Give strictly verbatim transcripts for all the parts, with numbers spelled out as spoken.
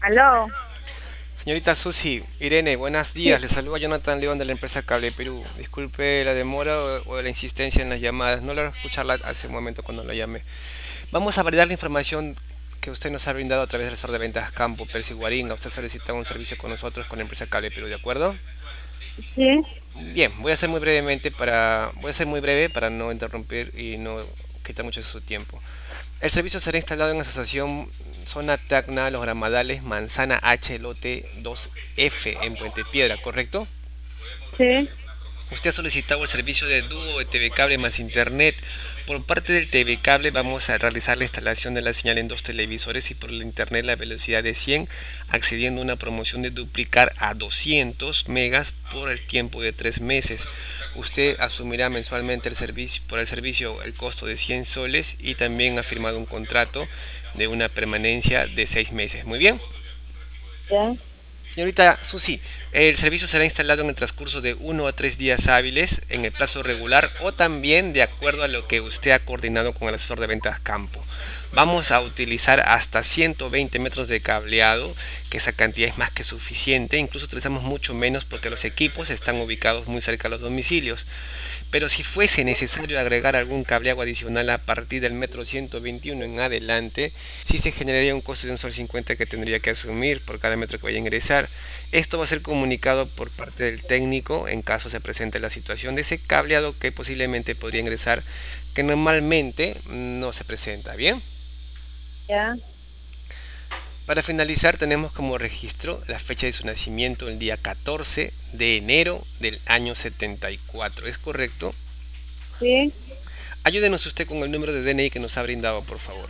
Aló, Señorita Susi, Irene, buenos sí, días. Le saluda Jonathan León de la empresa Cable Perú. Disculpe la demora o, o la insistencia en las llamadas. No logro escucharla hace un momento cuando la llamé. Vamos a validar la información que usted nos ha brindado a través del sector de ventas Campo, Percy Guarín. Usted solicita un servicio con nosotros con la empresa Cable Perú, ¿de acuerdo? sí, Bien, voy a ser muy brevemente para, voy a ser muy breve para no interrumpir y no quitar mucho de su tiempo. El servicio será instalado en la asociación Zona Tacna, Los Gramadales, Manzana H, Lote dos F en Puente Piedra, ¿correcto? sí, Usted ha solicitado el servicio de dúo de T V Cable más Internet. Por parte del T V Cable vamos a realizar la instalación de la señal en dos televisores y por el Internet la velocidad de cien, accediendo a una promoción de duplicar a doscientos megas por el tiempo de tres meses. Usted asumirá mensualmente el servicio, por el servicio el costo de cien soles y también ha firmado un contrato de una permanencia de seis meses. Muy bien. ya, Señorita Susi, el servicio será instalado en el transcurso de uno a tres días hábiles en el plazo regular o también de acuerdo a lo que usted ha coordinado con el asesor de ventas campo. Vamos a utilizar hasta ciento veinte metros de cableado, que esa cantidad es más que suficiente. Incluso utilizamos mucho menos porque los equipos están ubicados muy cerca de los domicilios. Pero si fuese necesario agregar algún cableado adicional a partir del metro ciento veintiuno en adelante, sí se generaría un costo de un sol cincuenta que tendría que asumir por cada metro que vaya a ingresar. Esto va a ser comunicado por parte del técnico en caso se presente la situación de ese cableado que posiblemente podría ingresar, que normalmente no se presenta. Bien. ya, Para finalizar tenemos como registro la fecha de su nacimiento el día catorce de enero del año setenta y cuatro. ¿Es correcto? sí, Ayúdenos usted con el número de D N I que nos ha brindado, por favor.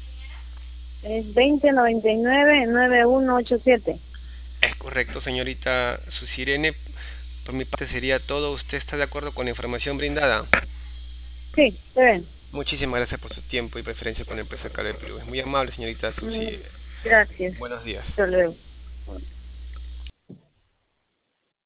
es veinte noventa y nueve nueve uno ocho siete. Es correcto, señorita Susirene. Por mi parte sería todo. ¿Usted está de acuerdo con la información brindada? Sí, está bien. Muchísimas gracias por su tiempo y preferencia con la empresa Cable Perú. Es muy amable, señorita Mm, Susi. Gracias. Buenos días. Hasta luego.